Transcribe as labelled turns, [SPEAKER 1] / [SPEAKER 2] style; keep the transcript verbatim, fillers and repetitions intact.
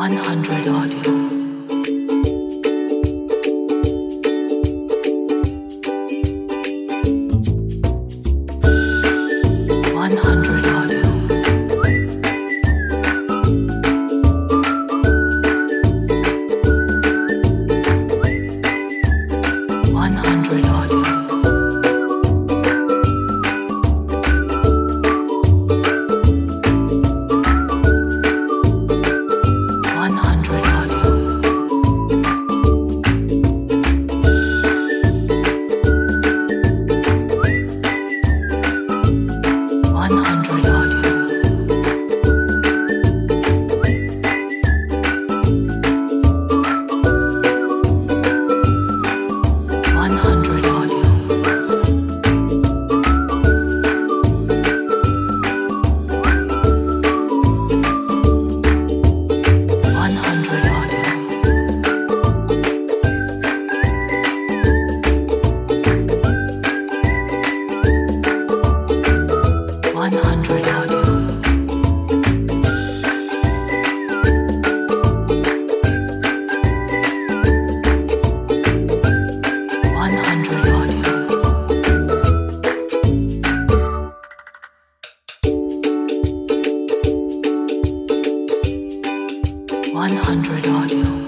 [SPEAKER 1] one hundred audio. one hundred audio. one hundred audio. one hundred audio. one hundred audio. one hundred audio. one hundred audio. one hundred audio. one hundred audio. one hundred audio.